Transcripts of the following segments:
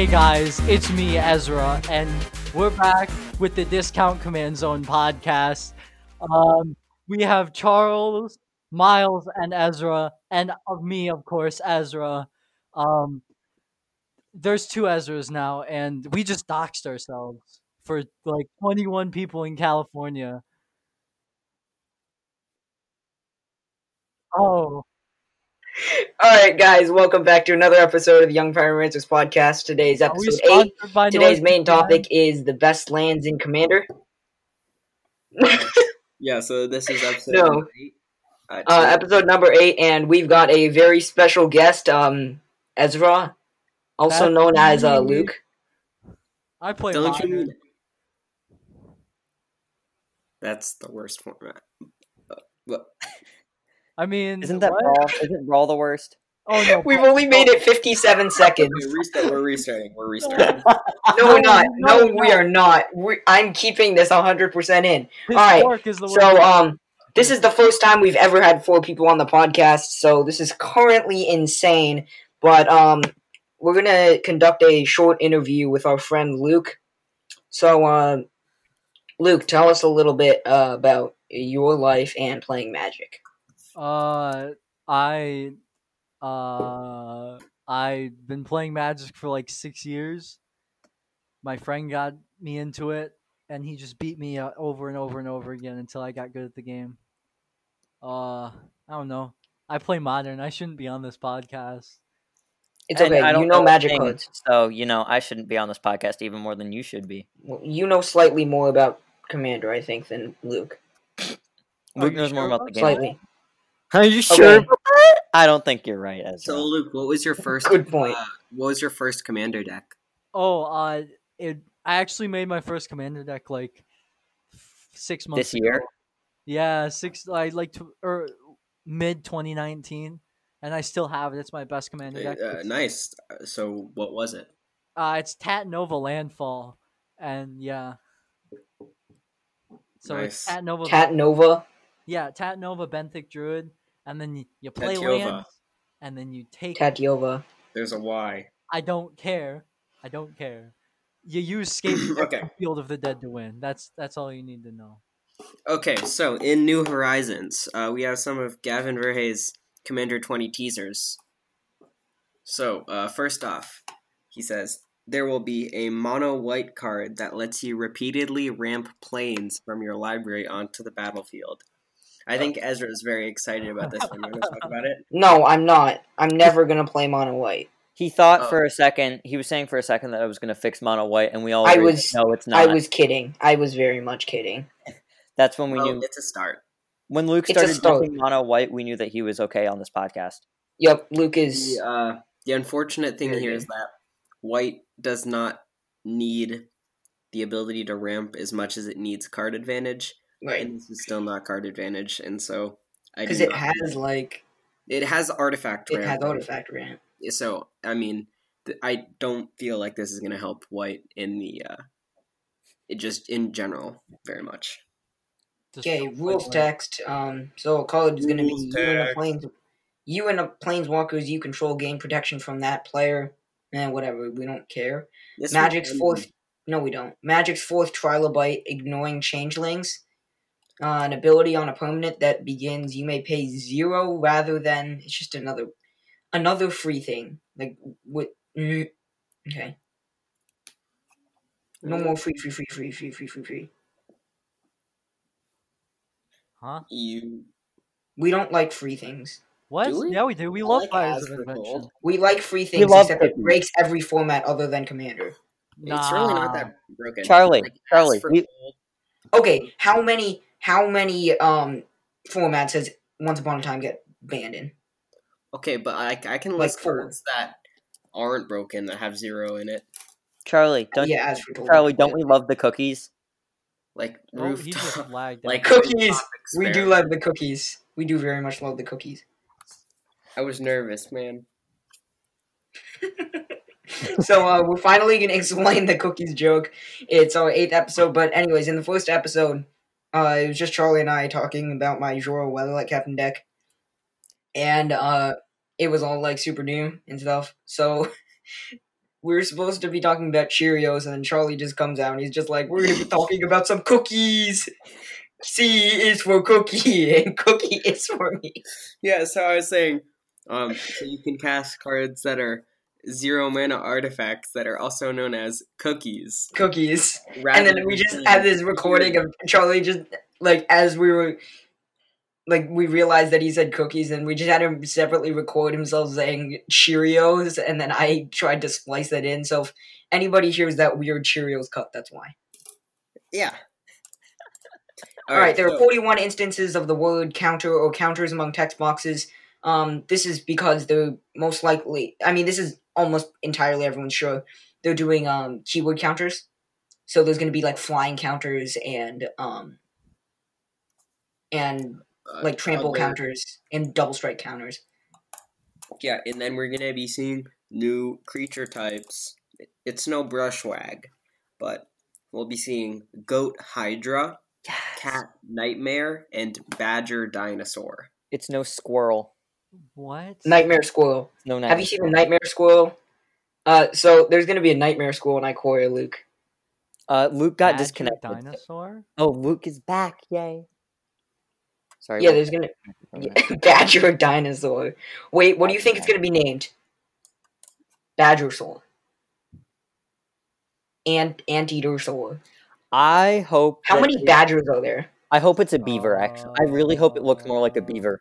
Hey guys, it's me, Ezra, and we're back with the Discount Command Zone podcast. We have Charles, Miles, and Ezra, and me, of course, Ezra. Um, there's two Ezras now, and we just doxed ourselves for like 21 people in California. Oh, All right, guys, welcome back to another episode of the Young Fire Rangers podcast. Today's are we episode 8. sponsored by Today's main NordVPN? topic is the best lands in Commander. Yeah, so this is episode No. number 8. Episode number 8, and we've got a very special guest, Ezra, also That's known as me. Luke. I play Don't you Modern. mean that's the worst format. I mean, Isn't that what? Brawl? Isn't Brawl the worst? Oh no, We've only made it 57 seconds. We're restarting. We're restarting. No, we're not. No, No, we are not. I'm keeping this 100% in. His All right, fork is the So, worst. this is the first time we've ever had 4 people on the podcast, so this is currently insane. But we're gonna conduct a short interview with our friend Luke. So, Luke, tell us a little bit about your life and playing Magic. I've been playing Magic for like 6 years. My friend got me into it, and he just beat me over and over and over again until I got good at the game. I don't know. I play Modern. I shouldn't be on this podcast. It's And okay. I don't You know a Magic thing, cards. so I shouldn't be on this podcast even more than you should be. Well, you know slightly more about Commander, I think, than Luke. Luke you knows sure more about about the game. Slightly. Are you Okay. sure about that? I don't think you're right, Ezra. So Luke, what was your first Good point. what was your first commander deck? Oh, I actually made my first Commander deck like 6 months This year? ago. Yeah, mid 2019, and I still have it. It's my best Commander deck. Nice. So what was it? It's Tat Nova Landfall, and yeah. So it's Nice. Tat Nova. Tat Nova. Yeah, Tat Nova Benthic Druid, and then you play Tatiova. lands, and then you take. Tatiova. There's a Y. I don't care. You use Scape Okay. Field of the Dead to win. That's all you need to know. Okay, so in New Horizons, we have some of Gavin Verhey's Commander 20 teasers. So, first off, he says, there will be a mono white card that lets you repeatedly ramp planes from your library onto the battlefield. I think Ezra is very excited about this one. You want to talk about it? No, I'm not. I'm never gonna play Mono White. He thought Oh. for a second, he was saying for a second that I was going to fix Mono White, and we all I agreed, was- no, it's not. I was kidding. I was very much kidding. That's when we Well, knew. it's a start. When Luke it's a started start. using Mono White, we knew that he was okay on this podcast. Yep, Luke is. The unfortunate thing Very here good. is that white does not need the ability to ramp as much as it needs card advantage, Right. and this is still not card advantage, and so I Because do it not- has, like. it has artifact It ramp. has artifact ramp. So I mean, I don't feel like this is going to help white in the it just in general very much. Just Okay, don't play rules White. text. So a card is gonna be Rules you and a planeswalkers you control gain protection from that player. Whatever, we don't care. This Magic's one- fourth. No, we don't. Magic's fourth Trilobite, ignoring changelings. An ability on a permanent that begins, you may pay 0 rather than. It's just another free thing. Like what? Okay. No more free. Huh? You We don't like free things. What? Do we? Yeah, we do. We I love like Fires As of for Invention. Gold. We like free things, love except it cookies. breaks every format other than Commander. It's really not Nah. that broken. Charlie, Like, Charlie, As for we- Gold, Okay, how many formats has Once Upon a Time get banned in? okay, but I can Like list 4. cards that aren't broken that have 0 in it, Charlie, don't Yeah, as for Charlie, don't we love the cookies? like Oh, he just rooftop. lagged like out. Cookies! Rooftop We do Experiment. love the cookies. We do very much love the cookies. I was nervous, man. So we're finally gonna explain the cookies joke. It's our 8th episode, but anyways, in the first episode, it was just Charlie and I talking about my Joro Weatherlight Captain deck, and it was all like super new and stuff. So we were supposed to be talking about Cheerios, and then Charlie just comes out and he's just like, we're gonna be talking about some cookies. C is for cookie, and cookie is for me. Yeah, so I was saying, so you can cast cards that are 0 mana artifacts that are also known as cookies. Cookies. rather And then we than just saying had this recording of Charlie just, like, as we were, like, we realized that he said cookies, and we just had him separately record himself saying Cheerios, and then I tried to splice that in, so if anybody hears that weird Cheerios cut, that's why. Yeah. Alright, there are 41 instances of the word counter or counters among text boxes. This is because they're most likely, I mean, this is almost entirely everyone's sure, they're doing keyword counters. So there's going to be like flying counters and like trample other- counters and double strike counters. Yeah, and then we're gonna be seeing new creature types. It's no Brushwag, but we'll be seeing Goat Hydra, Cat Nightmare, and Badger Dinosaur. It's no squirrel. What? Nightmare Squirrel. No Have you seen the Nightmare Squirrel? So there's going to be a Nightmare Squirrel in Ikoria, Luke. Luke got Badger disconnected. Dinosaur? Oh, Luke is back! Yay. Sorry. Yeah, Luke. there's going to... Badger Dinosaur. Wait, what do you think it's going to be named? Badgersaur. Anteatersaur. I hope. How that many it- badgers are there? I hope it's a beaver. Actually, I really hope it looks more like a beaver.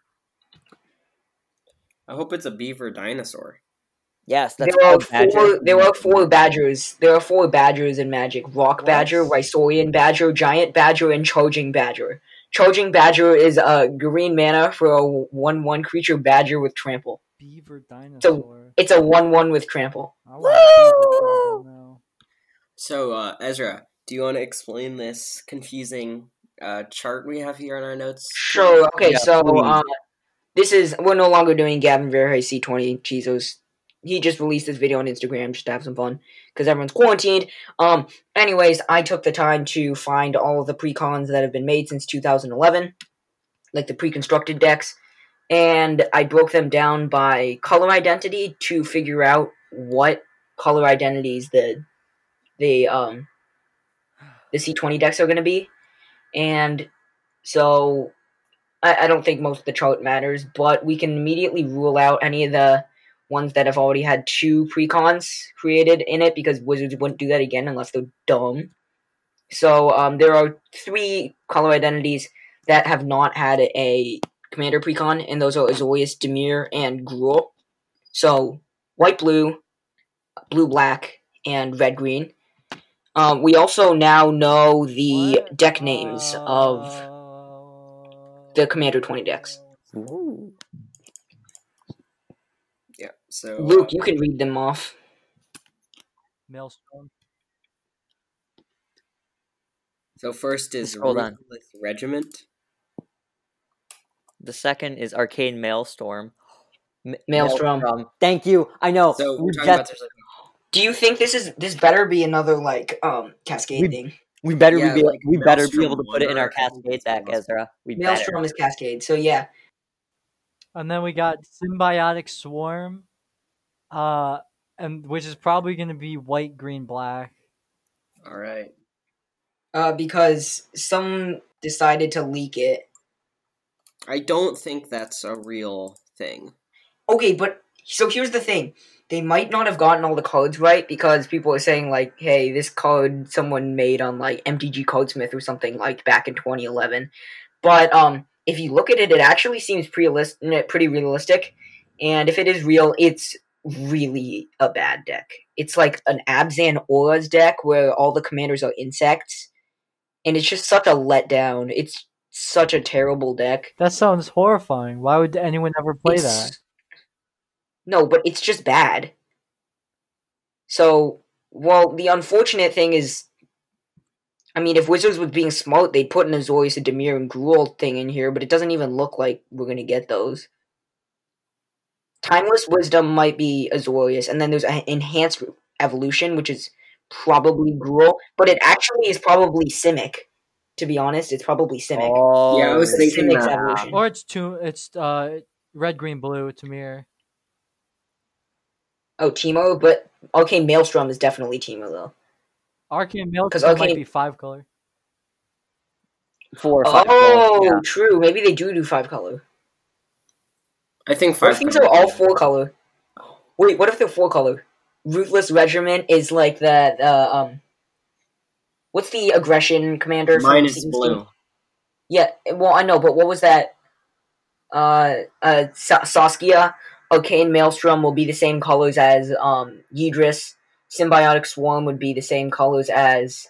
I hope it's a beaver dinosaur. Yes, that's There are called badger. There are 4 badgers. There are 4 badgers in Magic: Rock What? Badger, Rhysaurian Badger, Giant Badger, and Charging Badger. Charging Badger is a green mana for a 1/1 creature badger with trample. Beaver Dinosaur. It's a 1/1 with trample. I want Beaver Dinosaur now. So, Ezra, do you want to explain this confusing chart we have here on our notes? Sure. Okay. Yeah, So please. we're no longer doing Gavin Verhey C20 Chizos. He just released this video on Instagram just to have some fun because everyone's quarantined. Anyways, I took the time to find all of the precons that have been made since 2011, like the pre-constructed decks, and I broke them down by color identity to figure out what color identities the C20 decks are going to be. And so I don't think most of the chart matters, but we can immediately rule out any of the ones that have already had 2 precons created in it, because Wizards wouldn't do that again unless they're dumb. So there are 3 color identities that have not had a commander precon, and those are Azorius, Dimir, and Gruul. So white, blue, blue, black, and red, green. We also now know the What? deck names of the Commander 20 decks. Ooh. Yeah. So, Luke, you can read them off. Maelstrom. so first is Scroll down. Ruthless Regiment. The second is Arcane Maelstrom. Maelstrom. Thank you. I know. So we're we, talking about just- there's Do you think this better be another like Cascade thing? we better Yeah, be like we better be Maelstrom able to put it in our Wonder, I think Cascade it's deck, Maelstrom. Ezra. We better. Maelstrom is Cascade, so yeah. And then we got Symbiotic Swarm, and which is probably going to be white, green, black. All right. Because some decided to leak it. I don't think that's a real thing. Okay, but so here's the thing. They might not have gotten all the cards right because people are saying like, hey, this card someone made on like MTG Cardsmith or something like back in 2011. But if you look at it, it actually seems pretty realistic. And if it is real, it's really a bad deck. It's like an Abzan Auras deck where all the commanders are insects. And it's just such a letdown. It's such a terrible deck. That sounds horrifying. Why would anyone ever play It's- that? No, but it's just bad. So, well, the unfortunate thing is, I mean, if Wizards was being smart, they'd put an Azorius, a Dimir, and Gruul thing in here, but it doesn't even look like we're going to get those. Timeless Wisdom might be Azorius, and then there's an Enhanced Evolution, which is probably Gruul, but it actually is probably Simic. To be honest, it's probably Simic. Oh, Yeah, I was It's thinking Simic's that. evolution. Or it's red, green, blue. Tamir. Oh, Teemo, but Arcane Maelstrom is definitely Teemo though. Arcane Maelstrom 'Cause might Arcane- be 5-color. 4 or 5. Oh, true. Maybe they do 5-color. I think What 5 if these color, are all yeah. 4-color? Wait, what if they're 4-color? Ruthless Regiment is like that. What's the aggression commander? from Mine is Season blue. 16? Yeah, well, I know, but what was that? Saskia, Arcane Maelstrom will be the same colors as Yidris. Symbiotic Swarm would be the same colors as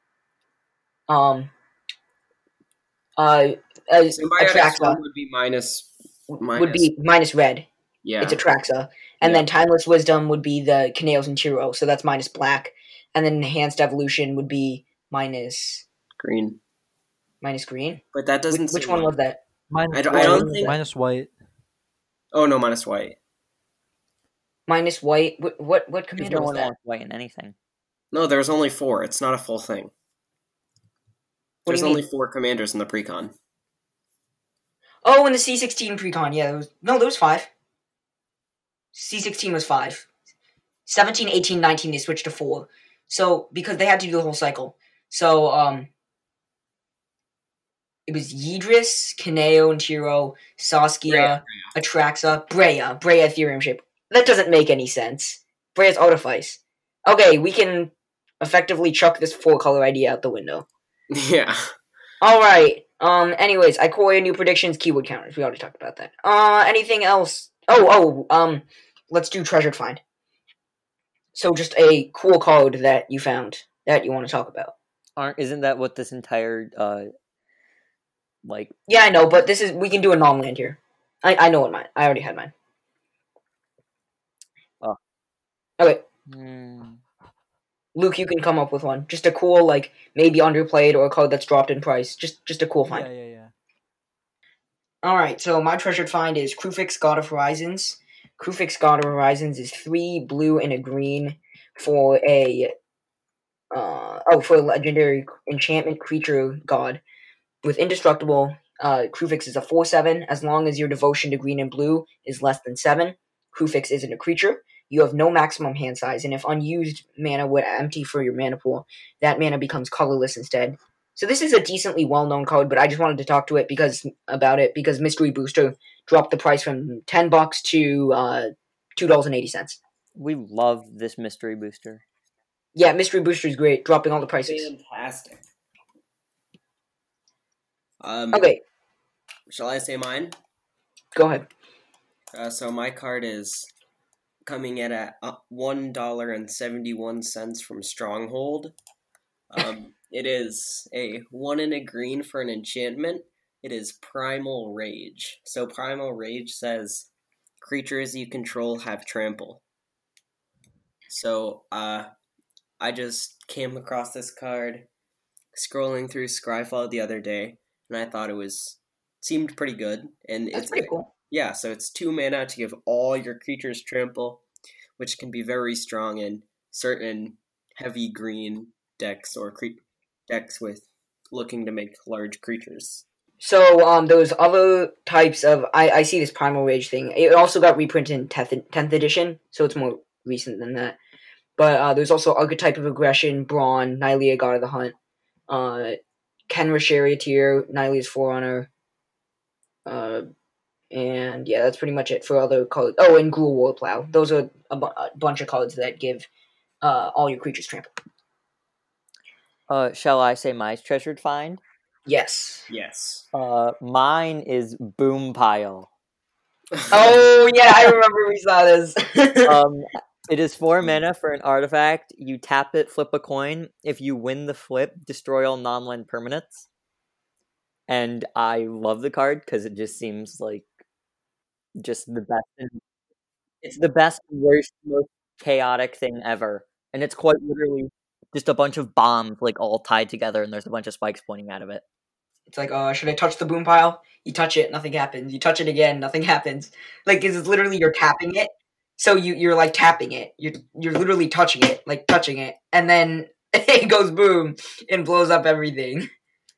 Symbiotic Atraxa Swarm would be minus. would be minus red. Yeah. It's Atraxa. And then Timeless Wisdom would be the Kaneos and Tiro, so that's minus black. And then Enhanced Evolution would be minus green. green? But that doesn't Which seem one like- was that? Minus I white. don't think- Minus white. Oh no, minus white. Minus white? What Because commander no was one that? wants white in anything. No, there's only 4. It's not a full thing. What do There's you only mean? 4 commanders in the precon. Oh, in the C16 precon, yeah. There was 5. C16 was 5. 17, 18, 19, they switched to 4. So, because they had to do the whole cycle. So, it was Yidris, Kaneo and Tiro, Saskia, Atraxa, Brea Ethereum shape. That doesn't make any sense. Brea's Artifice. Okay, we can effectively chuck this 4-color idea out the window. Yeah. Alright, anyways, Ikoria new predictions, keyword counters. We already talked about that. Anything else? Let's do Treasured Find. So just a cool code that you found that you want to talk about. Isn't that what this entire Yeah, I know, but we can do a non-land here. I know what mine. I already had mine. Oh. Okay, hmm. Luke, you can come up with one. Just a cool, like, maybe underplayed or a code that's dropped in price. Just a cool find. Yeah. Alright, so my treasured find is Krufix, God of Horizons. Krufix, God of Horizons is 3 blue and a green for a legendary enchantment creature god. With Indestructible, Krufix is a 4/7. As long as your devotion to green and blue is less than 7, Krufix isn't a creature. You have no maximum hand size, and if unused mana would empty for your mana pool, that mana becomes colorless instead. So this is a decently well-known code, but I just wanted to talk to it because Mystery Booster dropped the price from $10 to $2.80. We love this mystery booster. Yeah, Mystery Booster is great, dropping all the prices. Fantastic. Okay, Shall I say mine? go ahead. So my card is coming in at $1.71 from Stronghold. It is a 1 and a green for an enchantment. It is Primal Rage. So Primal Rage says creatures you control have trample. So I just came across this card scrolling through Scryfall the other day, and I thought seemed pretty good. And That's pretty cool. Yeah, so it's 2 mana to give all your creatures trample, which can be very strong in certain heavy green decks or decks with looking to make large creatures. So, those other types of... I see this Primal Rage thing. It also got reprinted in 10th edition, so it's more recent than that. But there's also Archetype of Aggression, Brawn, Nylea, God of the Hunt, Kenra Charioteer, Nylea's Forerunner, and yeah, that's pretty much it for other cards. Oh, and Gruul Warplow. Those are a bunch of cards that give all your creatures trample. Shall I say my treasured find? Yes. Yes. Mine is Boom Pile. Oh, yeah, I remember we saw this. It is 4 mana for an artifact. You tap it, flip a coin. If you win the flip, destroy all non-land permanents. And I love the card because it just seems like just the best. It's the best, worst, most chaotic thing ever. And it's quite literally just a bunch of bombs like all tied together, and there's a bunch of spikes pointing out of it. It's like, should I touch the boom pile? You touch it, nothing happens. You touch it again, nothing happens. Like, it's literally you're tapping it. So you're like tapping it. You're literally touching it, and then it goes boom and blows up everything.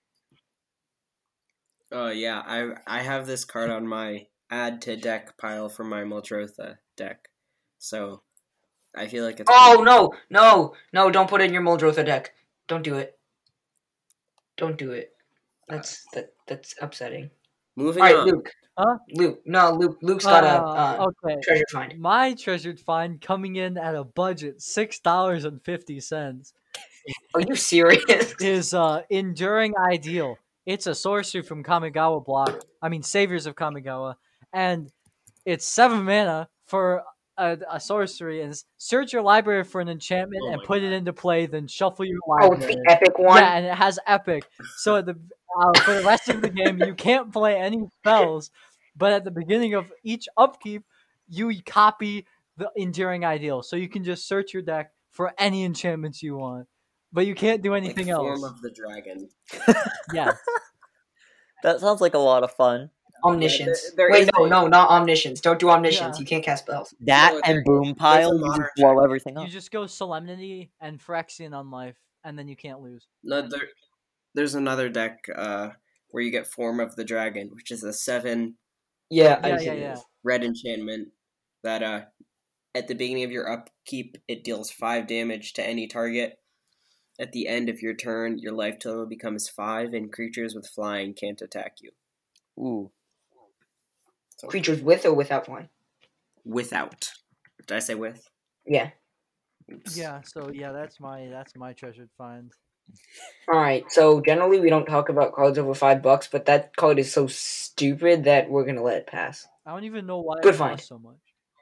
Yeah, I have this card on my add to deck pile from my Muldrotha deck. So I feel like it's. Oh no! Don't put in your Muldrotha deck. Don't do it. Don't do it. That's upsetting. Moving All right, on. Luke. Huh? Luke's got a okay. treasure find. My treasured find coming in at a budget $6.50 Are you serious? is Enduring Ideal. It's a sorcery from Kamigawa block. I mean, Saviors of Kamigawa, and it's 7 mana for a sorcery. And search your library for an enchantment Oh and my put it into play. Then shuffle your Oh, it's library. the epic one. Yeah, and it has epic. So for the rest of the game, you can't play any spells. But at the beginning of each upkeep, you copy the Enduring Ideal. So you can just search your deck for any enchantments you want. But you can't do anything like else. Form of the Dragon. Yeah. That sounds like a lot of fun. Omniscience. there Wait, is no, not Omniscience. Don't do Omniscience. Yeah. You can't cast spells. That No, and Boom there's a Pile, you modern just blow everything You up. just go Solemnity and Phyrexian on life, and then you can't lose. No, there's another deck where you get Form of the Dragon, which is a 7 Yeah, Yeah. red enchantment that at the beginning of your upkeep it deals 5 damage to any target. At the end of your turn, your life total becomes 5, and creatures with flying can't attack you. Ooh. So, Creatures with or without flying. without. Did I say with? Yeah. Oops. Yeah, so yeah, that's my treasured find. All right. So generally we don't talk about cards over $5, but that card is so stupid that we're gonna let it pass. I don't even know why Good it find. costs so much.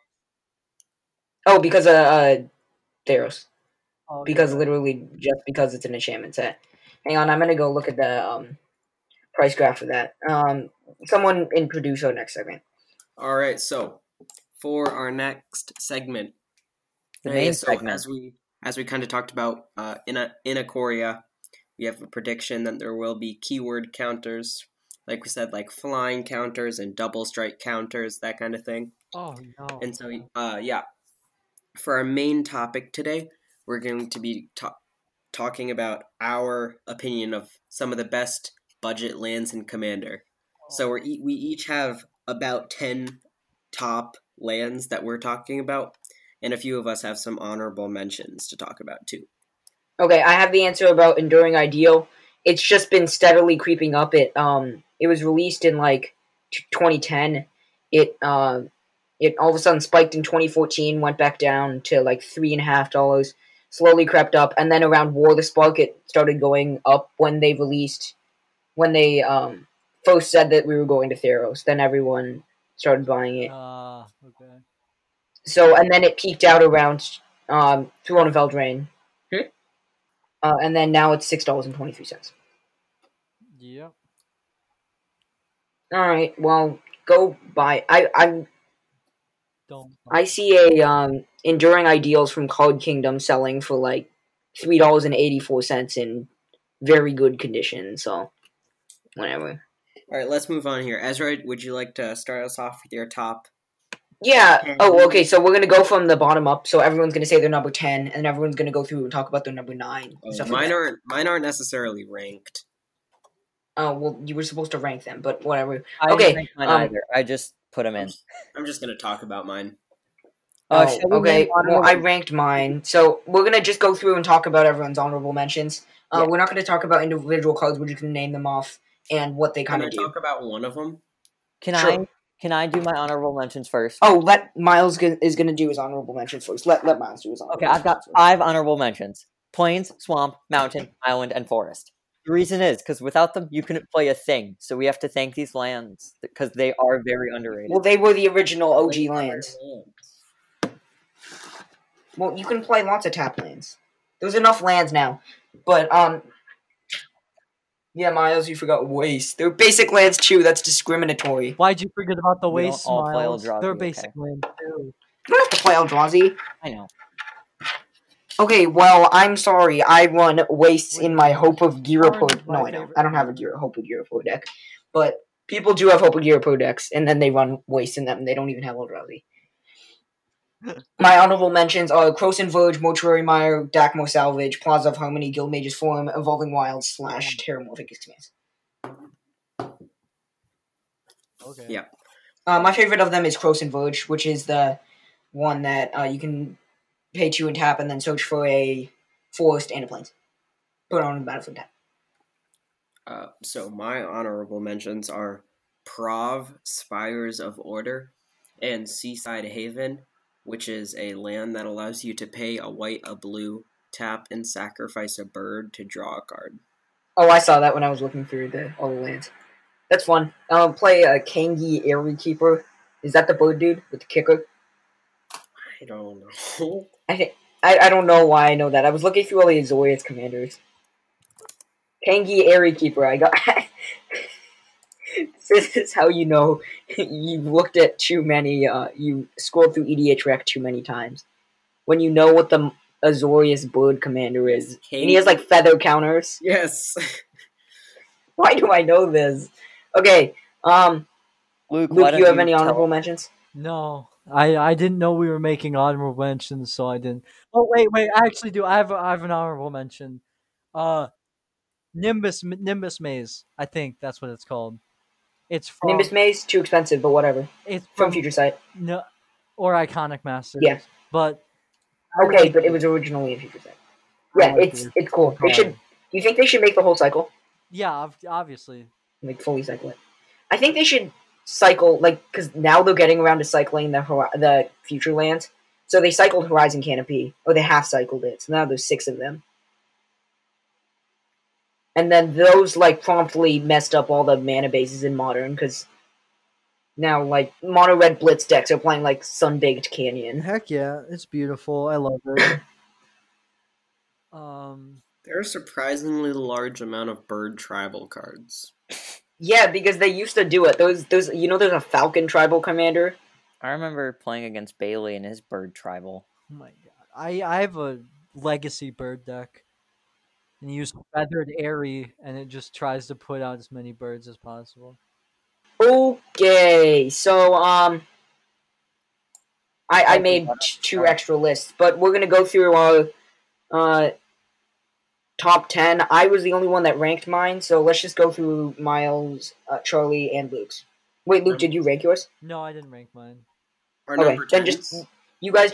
Oh, because Theros. Oh, Because yeah. literally just because it's an enchantment set. Hang on, I'm gonna go look at the price graph for that. Someone introduce our next segment. All right, so for our next segment, The main so segment. as we kind of talked about in Ikoria, we have a prediction that there will be keyword counters, like we said, like flying counters and double strike counters, that kind of thing. Oh no. And so for our main topic today, we're going to be talking about our opinion of some of the best budget lands in Commander. So we each have about 10 top lands that we're talking about, and a few of us have some honorable mentions to talk about too. Okay, I have the answer about Enduring Ideal. It's just been steadily creeping up. It was released in like 2010. It all of a sudden spiked in 2014, went back down to like $3.50, slowly crept up, and then around War of the Spark it started going up when they first said that we were going to Theros. Then everyone started buying it. Okay. So, and then it peaked out around Throne of Eldraine. And then now it's $6.23. Yep. All right, well, go buy. Don't. I see a Enduring Ideals from Card Kingdom selling for like $3.84 in very good condition. So, whatever. All right, let's move on here. Ezra, would you like to start us off with your top? Yeah. Oh, okay. So we're gonna go from the bottom up. So everyone's gonna say their number 10, and everyone's gonna go through and talk about their number 9. Oh, stuff like mine that. aren't necessarily ranked. Oh, well, you were supposed to rank them, but whatever. I Okay, didn't rank mine either. I just put them in. I'm just gonna talk about mine. Shall we Okay. name Well, honorable- I ranked mine. So we're gonna just go through and talk about everyone's honorable mentions. Yeah. We're not gonna talk about individual cards. We're just gonna name them off and what they Can kind I of do. talk about one of them? Can Sure. I do my honorable mentions first? Oh, let Miles is gonna do his honorable mentions first. Let Miles do his honorable. Okay, I've got mentions first. 5 honorable mentions: plains, swamp, mountain, island, and forest. The reason is because without them, you couldn't play a thing. So we have to thank these lands because they are very underrated. Well, they were the original OG Like, lands. Well, you can play lots of tap lands. There's enough lands now, but yeah, Miles, you forgot waste. They're basic lands too. That's discriminatory. Why'd you forget about the We don't waste all play Miles? Eldrazi, They're okay. basic land too. You don't have to play Eldrazi. I know. Okay, well, I'm sorry. I run wastes in my Hope of Girapo. Orange is my No, I don't. favorite I don't have a Hope of Girapo deck, but people do have Hope of Girapo decks, and then they run waste in them. And they don't even have Eldrazi. My honorable mentions are Croson Verge, Mortuary Mire, Dakmo Salvage, Plaza of Harmony, Guildmage's Forum, Evolving Wilds / Terramorphic Expanse. Okay. Yeah. My favorite of them is Croson Verge, which is the one that you can pay 2 and tap, and then search for a forest and a plains. Put it on the battlefield tap. So my honorable mentions are Prov, Spires of Order, and Seaside Haven, which is a land that allows you to pay a white, a blue, tap, and sacrifice a bird to draw a card. Oh, I saw that when I was looking through all the lands. That's fun. Play a Kangi Airy Keeper. Is that the bird dude with the kicker? I don't know. I don't know why I know that. I was looking through all the Azorius commanders. Kangi Airy Keeper. I got. This is how you know you've looked at too many. You scrolled through EDH Rec too many times. When you know what the Azorius bird commander is, and he has like feather counters. Yes. Why do I know this? Okay. Luke, Luke, do you have any honorable mentions? No, I didn't know we were making honorable mentions, so I didn't. Oh wait, I actually do. I have an honorable mention. Nimbus Maze. I think that's what it's called. It's from Nimbus Maze, too expensive, but whatever. It's from Future Sight. No, or Iconic Masters. Yeah. But okay, but it was originally in Future Sight. Yeah, it's cool. They should. Do you think they should make the whole cycle? Yeah, obviously. Like fully cycle it. I think they should cycle because now they're getting around to cycling the future lands. So they cycled Horizon Canopy, or they half cycled it. So now there's 6 of them. And then those promptly messed up all the mana bases in Modern because now mono red blitz decks are playing Sun-Baked Canyon. Heck yeah, it's beautiful. I love it. There's a surprisingly large amount of bird tribal cards. Yeah, because they used to do it. There's there's a Falcon tribal commander. I remember playing against Bailey and his bird tribal. Oh my god. I have a legacy bird deck. And you use Feathered Airy, and it just tries to put out as many birds as possible. Okay, so I made 2 extra lists, but we're gonna go through our top 10. I was the only one that ranked mine, so let's just go through Miles, Charlie, and Luke's. Wait, Luke, did you rank yours? No, I didn't rank mine. Okay, then you guys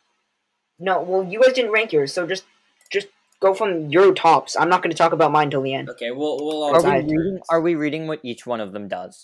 didn't rank yours, so just go from your tops. I'm not going to talk about mine till the end. Okay, we'll all Are we reading what each one of them does?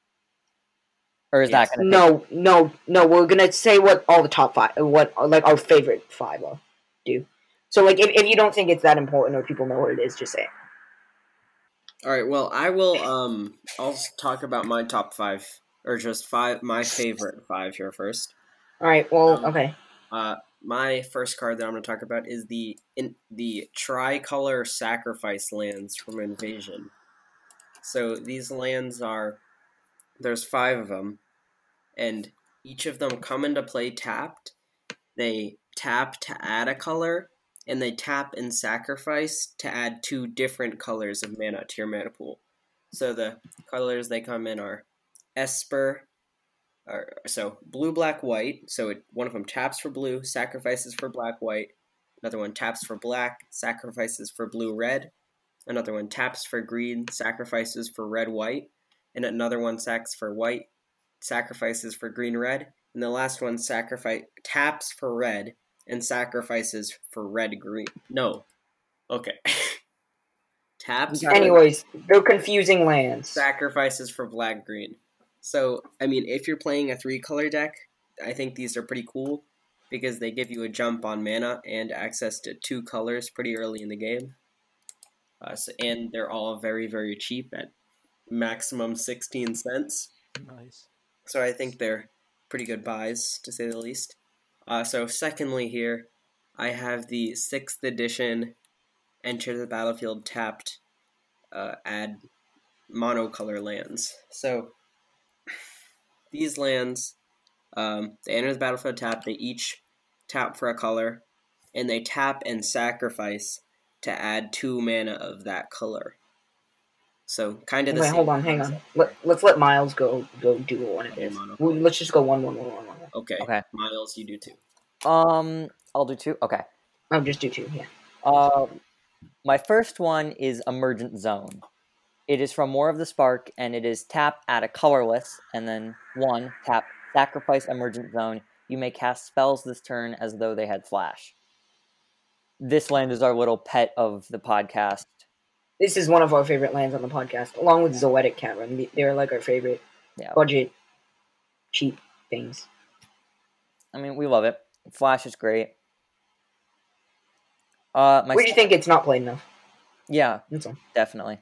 Or is that going to No, we're going to say what all the top 5, what our favorite 5 do. So if you don't think it's that important or people know what it is, just say it. Alright, well, I will, I'll talk about my top 5, or just 5, my favorite 5 here first. Alright, well, okay. My first card that I'm going to talk about is the Tricolor Sacrifice lands from Invasion. So these lands there's 5 of them, and each of them come into play tapped. They tap to add a color, and they tap and sacrifice to add 2 different colors of mana to your mana pool. So the colors they come in are Esper. So blue, black, white. So one of them taps for blue, sacrifices for black, white. Another one taps for black, sacrifices for blue, red. Another one taps for green, sacrifices for red, white. And another one sacks for white, sacrifices for green, red. And the last one taps for red and sacrifices for red, green. No. Okay. Taps. Anyways, they're confusing lands. Sacrifices for black, green. So, I mean, if you're playing a 3-color deck, I think these are pretty cool because they give you a jump on mana and access to 2 colors pretty early in the game. And they're all very, very cheap at maximum 16 cents. Nice. So I think they're pretty good buys, to say the least. So secondly here, I have the 6th edition Enter the Battlefield tapped add monocolor lands. So these lands, they enter the battlefield tapped. They each tap for a color, and they tap and sacrifice to add 2 mana of that color. So kind of the same. Hold on, hang on. Let's let Miles go do one of this. Let's just go one. Okay. Miles, you do 2. I'll do 2. Okay. I'll just do 2. Yeah. My first one is Emergent Zone. It is from War of the Spark, and it is tap, add a colorless, and then 1, tap, sacrifice Emergent Zone. You may cast spells this turn as though they had flash. This land is our little pet of the podcast. This is one of our favorite lands on the podcast, along with Zoetic Cavern. They're like our favorite budget cheap things. I mean, we love it. Flash is great. Where do you think it's not played enough? Yeah, definitely.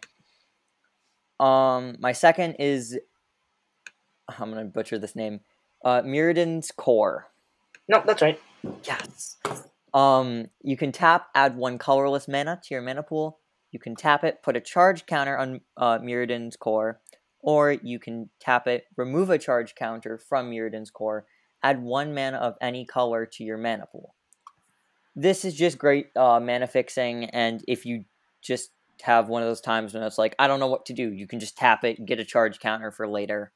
My second is, I'm gonna butcher this name, Mirrodin's Core. No, that's right. Yes. You can tap, add 1 colorless mana to your mana pool. You can tap it, put a charge counter on Mirrodin's Core, or you can tap it, remove a charge counter from Mirrodin's Core, add 1 mana of any color to your mana pool. This is just great mana fixing, and if you just have one of those times when it's like, I don't know what to do, you can just tap it and get a charge counter for later.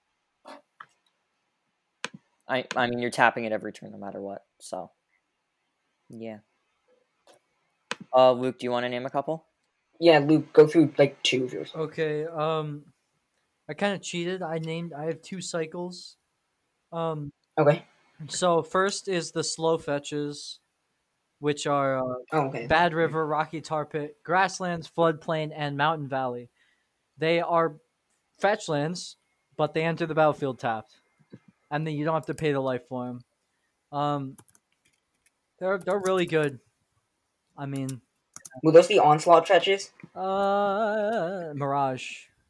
I mean, you're tapping it every turn no matter what, so yeah. Luke, do you want to name a couple? Yeah, Luke, go through like 2 of yours. Okay, I kind of cheated. I have 2 cycles. Okay. So first is the slow fetches, which are Bad River, Rocky Tar Pit, Grasslands, Floodplain, and Mountain Valley. They are fetch lands, but they enter the battlefield tapped, and then you don't have to pay the life for them. They're really good. I mean, were those the Onslaught fetches? Mirage.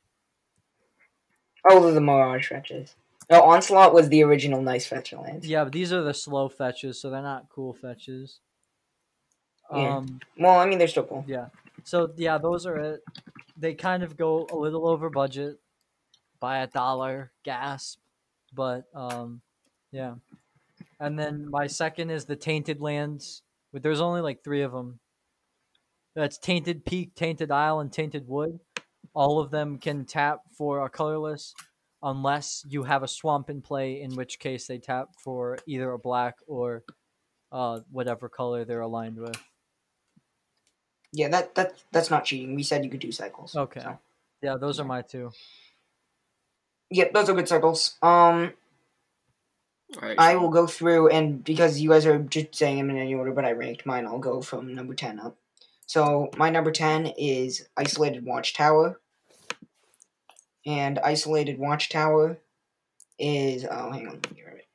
Oh, they're the Mirage fetches. No, Onslaught was the original nice fetch lands. Yeah, but these are the slow fetches, so they're not cool fetches. Yeah. Well, I mean, they're still cool. Yeah. So, yeah, those are it. They kind of go a little over budget by $1, gasp. But, yeah. And then my second is the Tainted Lands. But there's only like 3 of them. That's Tainted Peak, Tainted Isle, and Tainted Wood. All of them can tap for a colorless unless you have a swamp in play, in which case they tap for either a black or whatever color they're aligned with. Yeah, that's not cheating. We said you could do cycles. Okay. So. Yeah, those are my 2. Yep, those are good cycles. Right, I will go through, and because you guys are just saying them in any order, but I ranked mine, I'll go from number 10 up. So, my number 10 is Isolated Watchtower. And Isolated Watchtower is... Oh, hang on. Let me grab it.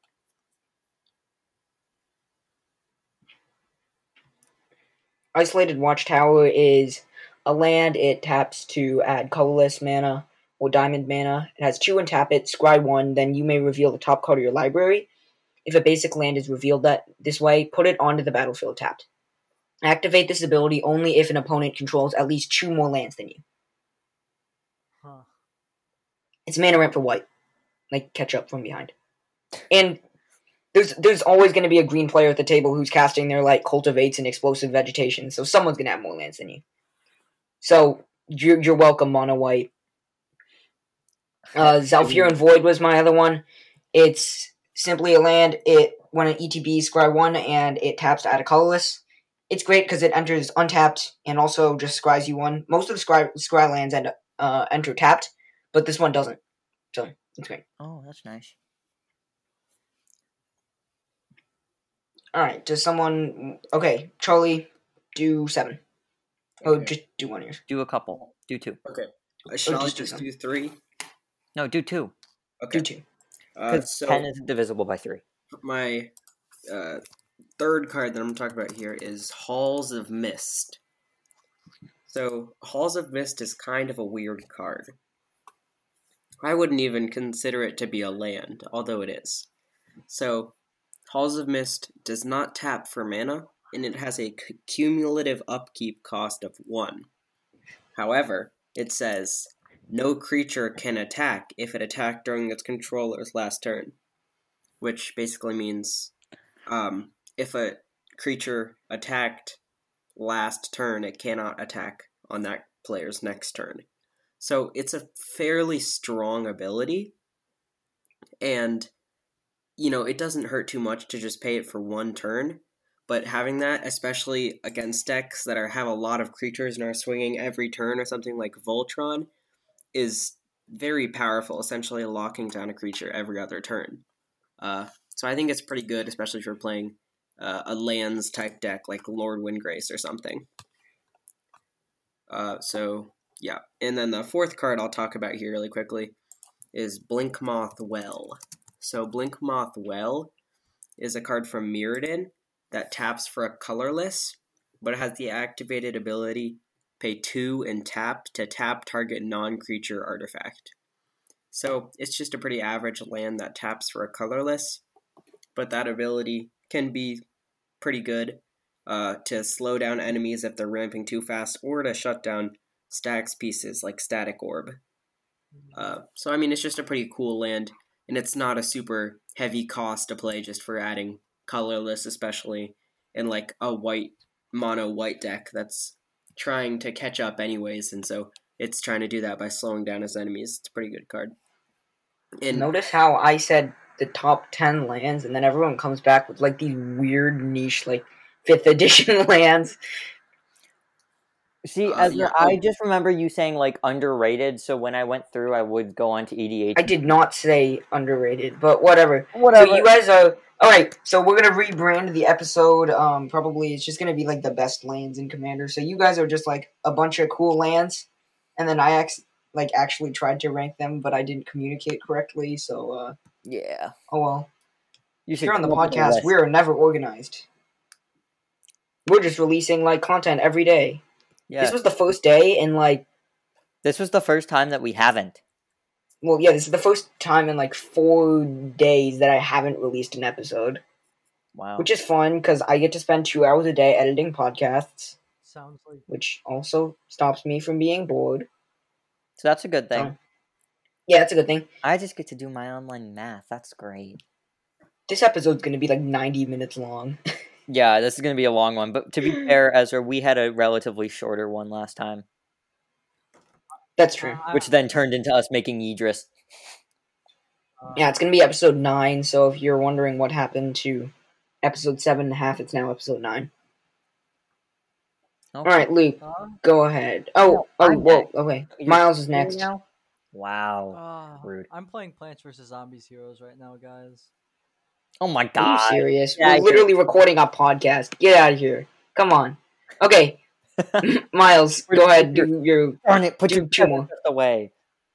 Isolated Watchtower is a land. It taps to add colorless mana or diamond mana. It has 2 untap it, scry 1, then you may reveal the top card of your library. If a basic land is revealed this way, put it onto the battlefield tapped. Activate this ability only if an opponent controls at least 2 more lands than you. Huh. It's mana ramp for white. Like, catch up from behind. And there's always going to be a green player at the table who's casting their, like, Cultivates and Explosive Vegetation, so someone's going to have more lands than you. So, you're welcome, mono white. Zhalfirin Void was my other one. It's simply a land. When an ETB scry 1 and it taps to add a colorless. It's great because it enters untapped and also just scries you 1. Most of the scry lands enter tapped, but this one doesn't. So, it's great. Oh, that's nice. Alright, does someone... Okay, Charlie, do 7. Oh, just do 1 here. Do a couple. Do 2. Okay. Shall I just do 3? No, do 2. Okay. Do 2. Because 10 is divisible by 3. My third card that I'm talking about here is Halls of Mist. So, Halls of Mist is kind of a weird card. I wouldn't even consider it to be a land, although it is. So, Halls of Mist does not tap for mana, and it has a cumulative upkeep cost of 1. However, it says, no creature can attack if it attacked during its controller's last turn. Which basically means, if a creature attacked last turn, it cannot attack on that player's next turn. So it's a fairly strong ability, and, it doesn't hurt too much to just pay it for 1 turn, but having that, especially against decks that have a lot of creatures and are swinging every turn or something like Voltron, is very powerful, essentially locking down a creature every other turn. So I think it's pretty good, especially if you're playing a lands type deck like Lord Windgrace or something. So yeah, and then the fourth card I'll talk about here really quickly is Blinkmoth Well. So Blinkmoth Well is a card from Mirrodin that taps for a colorless, but it has the activated ability pay 2 and tap to tap target non-creature artifact. So it's just a pretty average land that taps for a colorless, but that ability can be pretty good to slow down enemies if they're ramping too fast, or to shut down stacks pieces like Static Orb. So I mean, it's just a pretty cool land, and it's not a super heavy cost to play just for adding colorless, especially in like a mono white deck that's trying to catch up anyways, and so it's trying to do that by slowing down its enemies. It's a pretty good card. And notice how I said the top 10 lands, and then everyone comes back with like these weird niche, like 5th edition lands. See, Ezra, I just remember you saying like underrated, so when I went through, I would go on to EDH. I did not say underrated, but whatever. Whatever. So you guys are alright. So we're gonna rebrand the episode. Probably it's just gonna be like the best lands in Commander. So you guys are just like a bunch of cool lands, and then I actually tried to rank them, but I didn't communicate correctly. So yeah. Oh well. You Here on the podcast, we are never organized. We're just releasing like content every day. Yeah. This was the first day in like. This was the first time that we haven't. Well, yeah, this is the first time in like 4 days that I haven't released an episode. Wow. Which is fun because I get to spend 2 hours a day editing podcasts. Sounds like. Which also stops me from being bored. So that's a good thing. Yeah, that's a good thing. I just get to do my online math. That's great. This episode's going to be like 90 minutes long. Yeah, this is going to be a long one. But to be fair, Ezra, we had a relatively shorter one last time. That's true. Which then turned into us making Idris. Yeah, it's going to be episode 9, so if you're wondering what happened to episode 7.5, it's now episode 9. Okay. Alright, Luke, go ahead. Whoa, okay. Miles is next. Now? Wow. Rude. I'm playing Plants vs. Zombies Heroes right now, guys. Oh my Are god. you serious? Yeah, We're literally recording a podcast. Get out of here. Come on. Okay. Miles, go ahead. Do your... Darn it, put do your 2 more. away.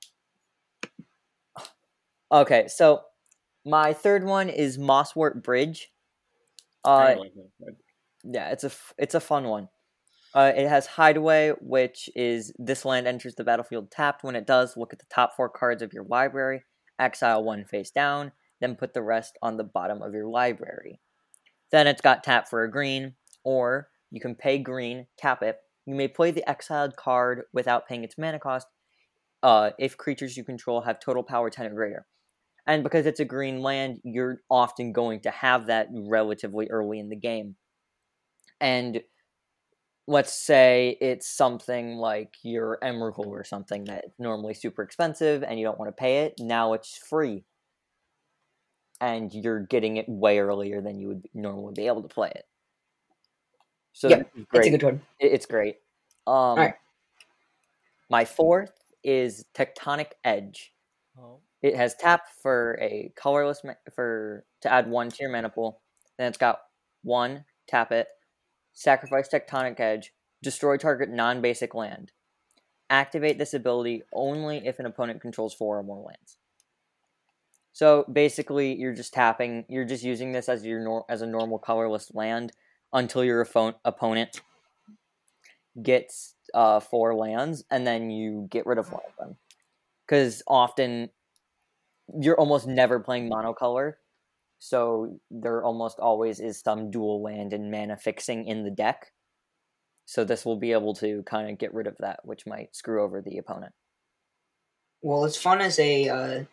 Okay, so my third one is Mosswort Bridge. I like that card. Yeah, it's a fun one. It has Hideaway, which is this land enters the battlefield tapped. When it does, look at the top 4 cards of your library, exile 1 face down, then put the rest on the bottom of your library. Then it's got tap for a green, or you can pay green, tap it. You may play the exiled card without paying its mana cost if creatures you control have total power 10 or greater. And because it's a green land, you're often going to have that relatively early in the game. And let's say it's something like your Emrakul or something that's normally super expensive and you don't want to pay it. Now it's free. And you're getting it way earlier than you would normally be able to play it. So yeah, it's a good one. It's great. All right. My fourth is Tectonic Edge. Oh. It has tap for a colorless to add 1 to your mana pool. Then it's got 1, tap it, sacrifice Tectonic Edge, destroy target non-basic land. Activate this ability only if an opponent controls 4 or more lands. So basically, you're just tapping. You're just using this as as a normal colorless land until your opponent gets 4 lands, and then you get rid of one of them. Because often you're almost never playing monocolor, so there almost always is some dual land and mana fixing in the deck. So this will be able to kind of get rid of that, which might screw over the opponent. Well, it's fun as a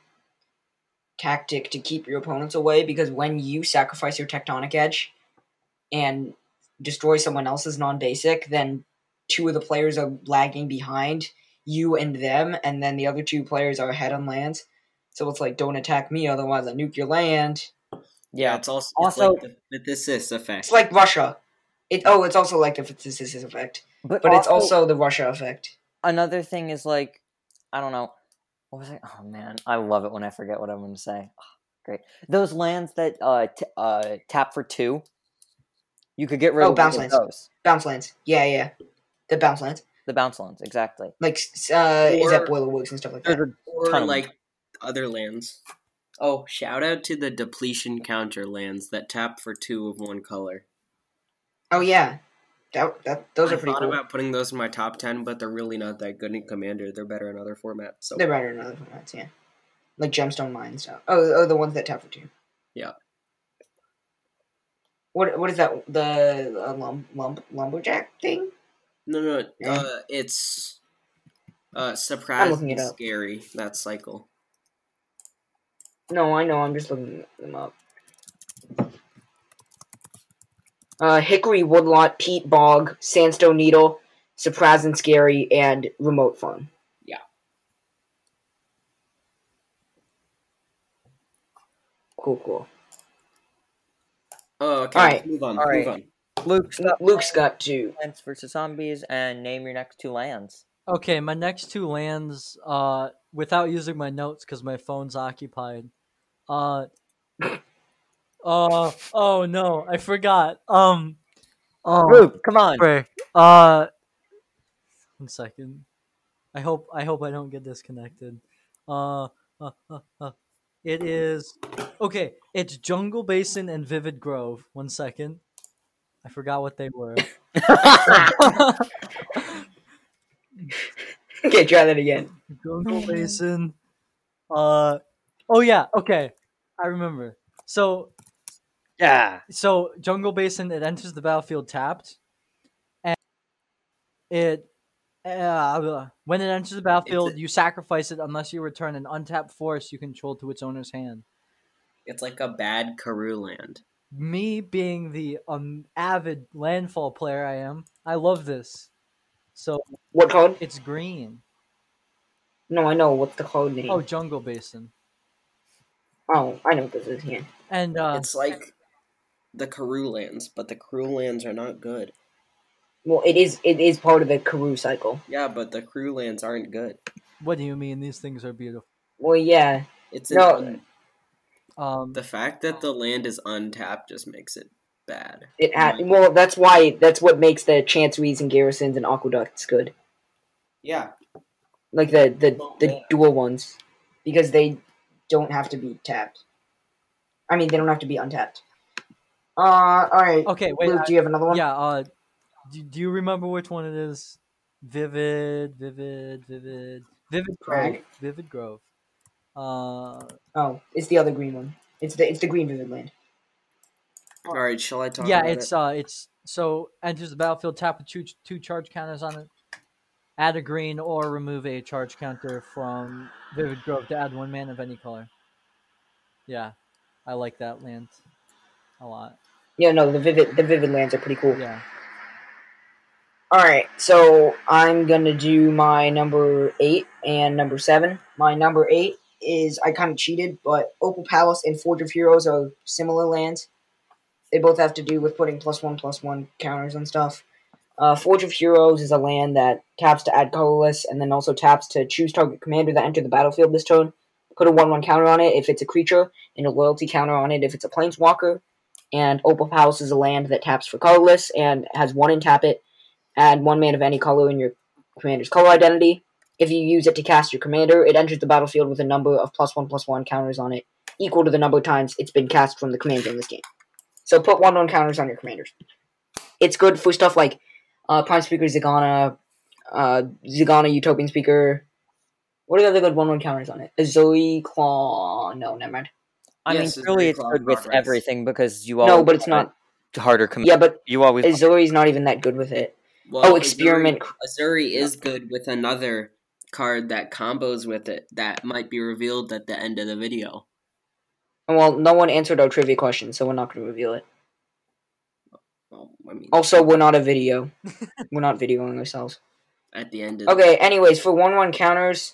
tactic to keep your opponents away, because when you sacrifice your Tectonic Edge and destroy someone else's non-basic, then 2 of the players are lagging behind you and them, and then the other 2 players are ahead on lands. So it's like, don't attack me, otherwise I nuke your land. Yeah, it's also like the Phthis effect. It's like Russia. It's also like the Phthis effect. But it's also the Russia effect. Another thing is like, I don't know. What was it? Oh man, I love it when I forget what I'm going to say. Oh, Great. Those lands that tap for 2, you could get rid of bounce one of lands. those. Bounce lands. Yeah. The bounce lands. The bounce lands, exactly. Like, is that Boilerworks and stuff like that? There's a Or ton of like other lands. Oh, shout out to the depletion counter lands that tap for 2 of one color. Oh, yeah. Those I are pretty thought cool. about putting those in my top 10, but they're really not that good in Commander. They're better in other formats. So They're better in other formats, yeah. Like Gemstone Mine and stuff. Oh, the ones that tap for 2. Yeah. What is that? The lumberjack thing? No. Yeah. It's I'm surprise looking and it up. scary. That cycle. No, I know. I'm just looking them up. Hickory Woodlot, Peat Bog, Sandstone Needle, Surprise and Scary, and Remote Fun. Yeah. Cool. Oh, okay. Alright. Move on. Alright. Move on. Luke's got 2. Plants vs. Zombies, and name your next 2 lands. Okay, my next 2 lands, without using my notes because my phone's occupied. Oh no, I forgot. Luke, come on. Frick. 1 second. I hope I don't get disconnected. It is okay. It's Jungle Basin and Vivid Grove. 1 second. I forgot what they were. Okay, try that again. Jungle Basin. Oh yeah. Okay, I remember. So Yeah. Jungle Basin, it enters the battlefield tapped, and when it enters the battlefield, you sacrifice it unless you return an untapped forest you control to its owner's hand. It's like a bad Karoo land. Me being the avid landfall player I am, I love this. So What code? it's green. No, I know. What's the code name? Oh, Jungle Basin. Oh, I know what this is, yeah. And It's like the Karoo lands, but the Karoo lands are not good. Well, it is part of the Karoo cycle. Yeah, but the Karoo lands aren't good. what do you mean? These things are beautiful. Well, yeah. It's No. the fact that the land is untapped just makes it bad. Well, that's what makes the Chanceries and Garrisons and Aqueducts good. Yeah. Like the dual ones. Because they don't have to be tapped. I mean, they don't have to be untapped. Alright. Okay, wait. Luke, do you have another one? Yeah. Do you remember which one it is? Vivid Crag. Grove. Vivid Grove. Oh, it's the other green one. It's the green Vivid land. All right, shall I talk Yeah, about it's so enters the battlefield, tap with two charge counters on it. Add a green or remove a charge counter from Vivid Grove to add 1 mana of any color. Yeah, I like that land a lot. Yeah, no, the Vivid lands are pretty cool. Yeah. Alright, so I'm gonna do my number 8 and number 7. My number 8 is, I kind of cheated, but Opal Palace and Forge of Heroes are similar lands. They both have to do with putting +1/+1 counters and stuff. Forge of Heroes is a land that taps to add colorless, and then also taps to choose target commander that enter the battlefield this turn. Put a 1/1 counter on it if it's a creature, and a loyalty counter on it if it's a planeswalker. And Opal Palace is a land that taps for colorless and has 1 in tap it. Add 1 mana of any color in your commander's color identity. If you use it to cast your commander, it enters the battlefield with a number of +1/+1 counters on it, equal to the number of times it's been cast from the commander in this game. So put 1/1 counters on your commanders. It's good for stuff like Prime Speaker Zigana, Utopian Speaker. What are the other good 1/1 counters on it? Azuri Claw. No, never mind. I Yes, mean, it's really, very it's cloud good with progress. everything because you always No, but it's not. harder command. Yeah, but You always Azuri's not even that good with it. Well, Experiment. Azuri is good with another card that combos with it that might be revealed at the end of the video. Well, no one answered our trivia question, so we're not going to reveal it. Well, I mean, Also, we're not a video. We're not videoing ourselves. at the end of Okay, anyways, for 1/1 counters,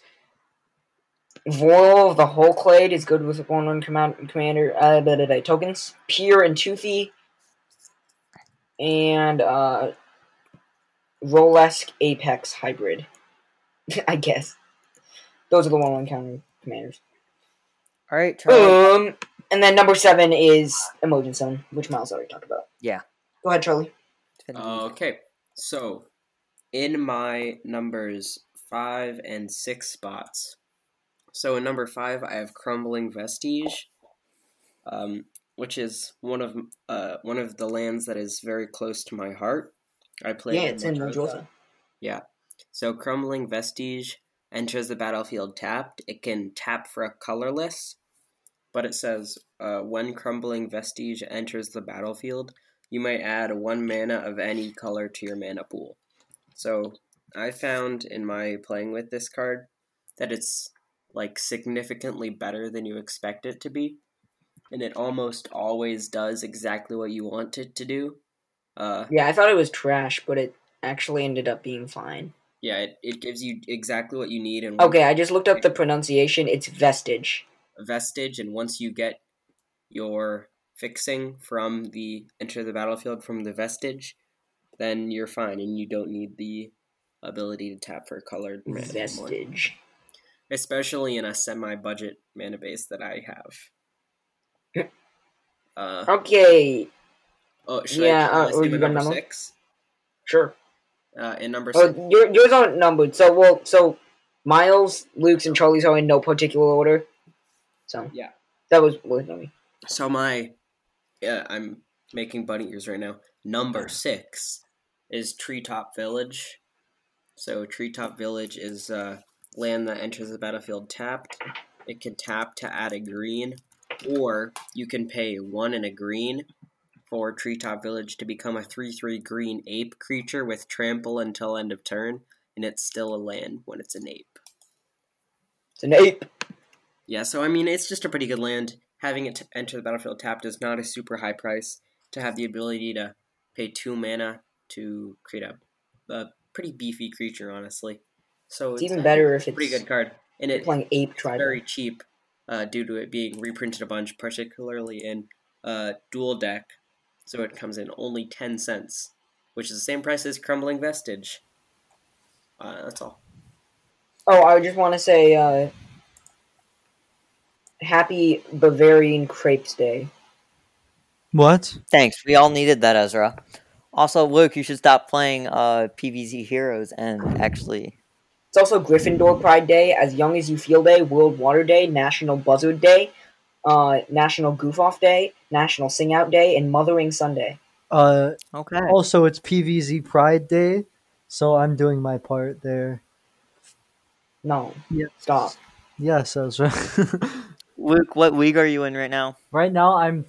Voil of the Whole Clade is good with 1/1 commander tokens. Pure and Toothy, and Rolesk Apex Hybrid. I guess. Those are the 1/1 counter commanders. All right, Charlie. And then number 7 is Emojin Zone, which Miles already talked about. Yeah. Go ahead, Charlie. Okay, so in my numbers 5 and 6 spots. So in number 5, I have Crumbling Vestige, which is one of the lands that is very close to my heart. I play. Yeah, it's in Majorca. Yeah. So Crumbling Vestige enters the battlefield tapped. It can tap for a colorless, but it says when Crumbling Vestige enters the battlefield, you may add 1 mana of any color to your mana pool. So I found in my playing with this card that it's like significantly better than you expect it to be, and it almost always does exactly what you want it to do. Yeah, I thought it was trash, but it actually ended up being fine. Yeah, it gives you exactly what you need. And Okay, I just looked up the pronunciation. It's Vestige. Vestige, and once you get your fixing from the enter the battlefield from the Vestige, then you're fine, and you don't need the ability to tap for colored mana anymore. Vestige. Especially in a semi-budget mana base that I have. Okay. Oh, should Yeah, I say you my got number number? 6? Sure. In number 6. Yours aren't numbered. So Miles, Luke's, and Charlie's are in no particular order. So Yeah. that was worth knowing. So I'm making bunny ears right now. Number 6 is Treetop Village. So Treetop Village is land that enters the battlefield tapped. It can tap to add a green, or you can pay 1 and a green for Treetop Village to become a 3/3 green ape creature with trample until end of turn, and it's still a land when it's an ape. It's an ape. Yeah, so I mean, it's just a pretty good land. Having it enter the battlefield tapped is not a super high price. To have the ability to pay 2 mana to create a pretty beefy creature, honestly. So It's even better if a pretty it's good card. And it's playing ape tribal. very cheap due to it being reprinted a bunch, particularly in dual deck. So it comes in only 10 cents, which is the same price as Crumbling Vestige. That's all. Oh, I just want to say happy Bavarian Crepes Day. What? Thanks. We all needed that, Ezra. Also, Luke, you should stop playing PvZ Heroes and actually... It's also Gryffindor Pride Day, As Young as You Feel Day, World Water Day, National Buzzard Day, National Goof Off Day, National Sing Out Day, and Mothering Sunday. Okay. Also, it's PVZ Pride Day, so I'm doing my part there. No. Yeah. Stop. Yes, Ezra. Luke, what league are you in right now? Right now, I'm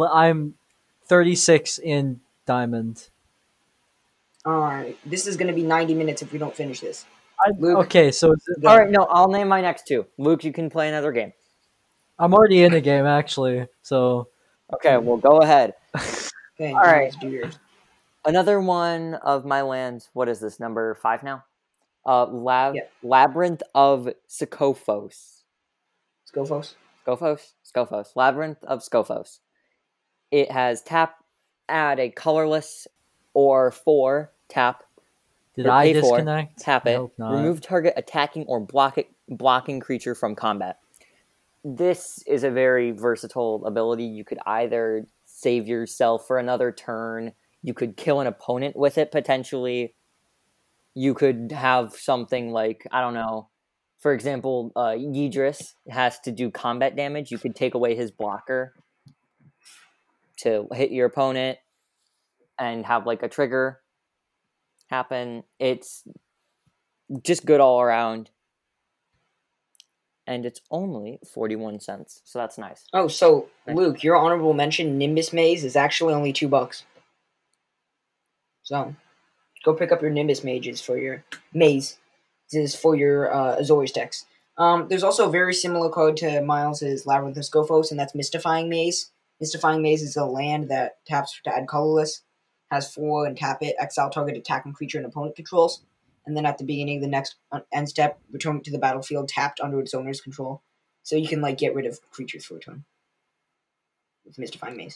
36 in Diamond. Alright, this is going to be 90 minutes if we don't finish this. Luke. Okay, so All right, no, I'll name my next 2. Luke, you can play another game. I'm already in a game, actually, so... Okay, well, go ahead. Okay, All right. let's do yours. Another one of my lands, what is this, number 5 now? Yeah. Labyrinth of Skophos. Skophos. Skophos. Labyrinth of Skophos. It has tap, add a colorless, or 4, tap. Did or I pay 4, disconnect? tap I it. hope not. Remove target attacking or blocking creature from combat. This is a very versatile ability. You could either save yourself for another turn. You could kill an opponent with it, potentially. You could have something like, I don't know, for example, Yidris has to do combat damage. You could take away his blocker to hit your opponent and have like a trigger happen. It's just good all around. And it's only 41 cents, so that's nice. Oh, so, Right. Luke, your honorable mention, Nimbus Maze, is actually only $2. So, go pick up your Nimbus Mages for your Maze. This is for your Azorius decks. There's also a very similar card to Miles' Labyrinth of Skophos, and that's Mystifying Maze. Mystifying Maze is a land that taps to add colorless, has 4 and tap it, exile target attacking creature and opponent controls, and then at the beginning of the next end step, return it to the battlefield tapped under its owner's control. So you can get rid of creatures for a turn with Mystifying Maze.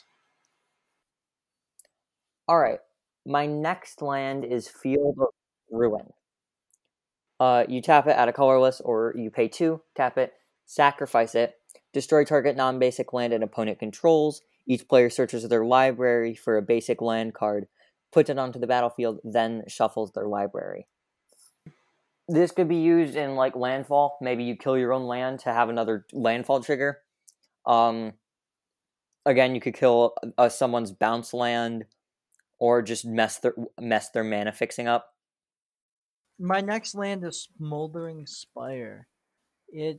All right, my next land is Field of Ruin. You tap it, add a colorless, or you pay 2, tap it, sacrifice it. Destroy target non-basic land an opponent controls. Each player searches their library for a basic land card, puts it onto the battlefield, then shuffles their library. This could be used in like landfall. Maybe you kill your own land to have another landfall trigger. Again, you could kill someone's bounce land, or just mess their mana fixing up. My next land is Smoldering Spire. It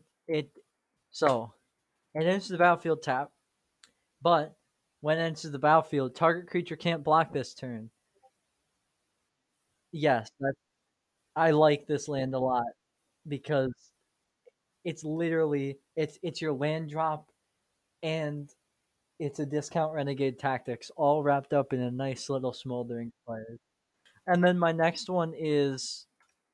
enters the battlefield tap, but when it enters the battlefield, target creature can't block this turn. Yes, I like this land a lot because it's literally it's your land drop, and it's a discount Renegade Tactics all wrapped up in a nice little Smoldering Spire. And then my next one is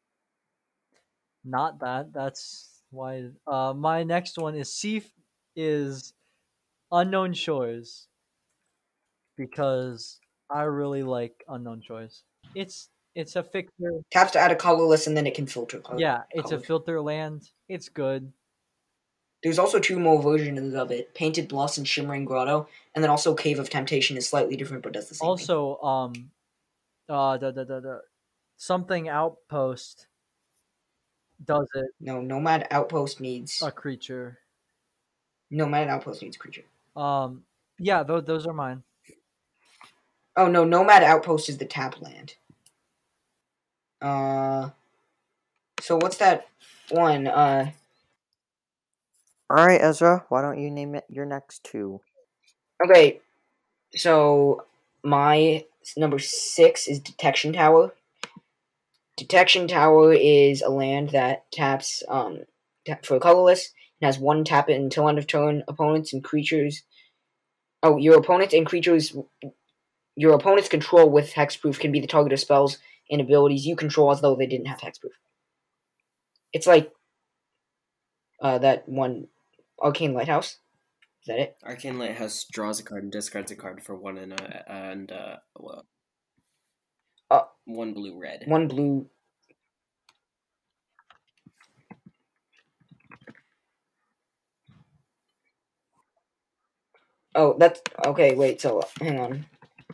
not that. That's why. My next one is Unknown Shores because I really like Unknown Shores. It's a fixer. Taps to add a colorless, and then it can filter color. Yeah, it's colors. a filter land. It's good. There's also 2 more versions of it: Painted Bluffs and Shimmering Grotto, and then also Cave of Temptation is slightly different, but does the same thing. Also, something Outpost does it. No, Nomad Outpost needs a creature. Nomad Outpost needs creature. Yeah, those are mine. Oh no, Nomad Outpost is the tap land. So what's that one? All right, Ezra, why don't you name it your next 2? Okay, so my number 6 is Detection Tower. Detection Tower is a land that taps for a colorless. It has 1 tap it until end of turn. Opponents and creatures. Oh, your opponents and creatures. Your opponent's control with hexproof can be the target of spells and abilities you control as though they didn't have hexproof. It's like that one Arcane Lighthouse. Is that it? Arcane Lighthouse draws a card and discards a card for 1 1 blue red. 1 blue. Oh, that's okay. Wait, so hang on.